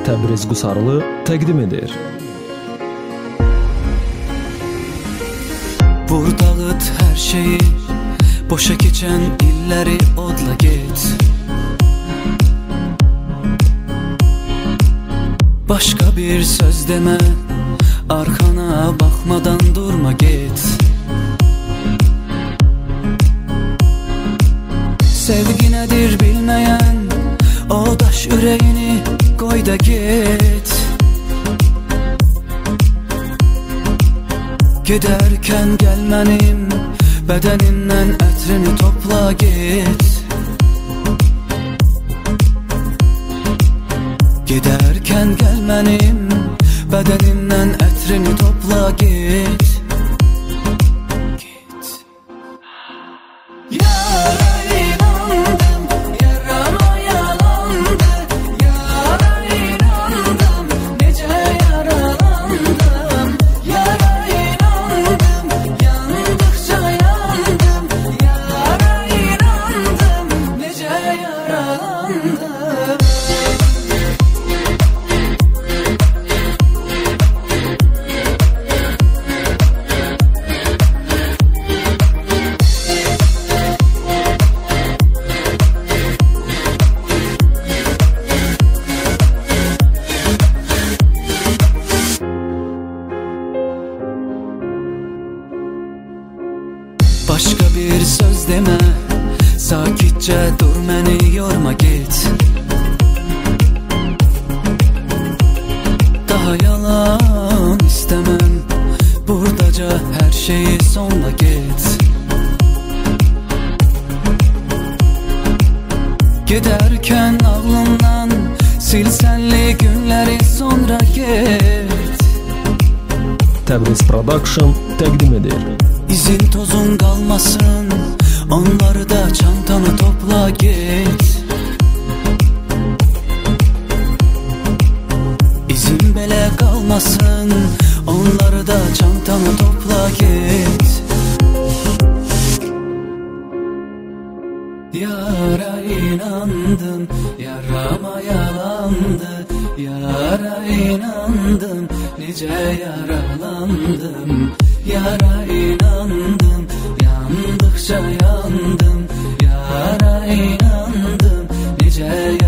Təbriz Qusarlı təqdim edir. Vur dağıt her şeyi, boşa geçen illeri odla git. Başka bir söz deme, arkana bakmadan durma git. Sevgi nedir bilmeyen, o daş yüreğini koy da git. Giderken gelmenim, bedeninden etrini topla git. Giderken gelmenim, bedeninden etrini topla git. Başka bir söz deme, sakitçe dur, beni yorma git. Daha yalan istemem, buradaca her şeyi sonla git. Giderken aklımdan sil senli günleri sonra git. Təbriz Production təqdim edir. İzin tozun kalmasın, onları da çantanı topla git. İzin bile kalmasın, onları da çantanı topla git. Yara inandım, yarama yalandı. Yara inandım, nice yaralandım. Yara inandım, yandıkça yandım. Yara inandım, nice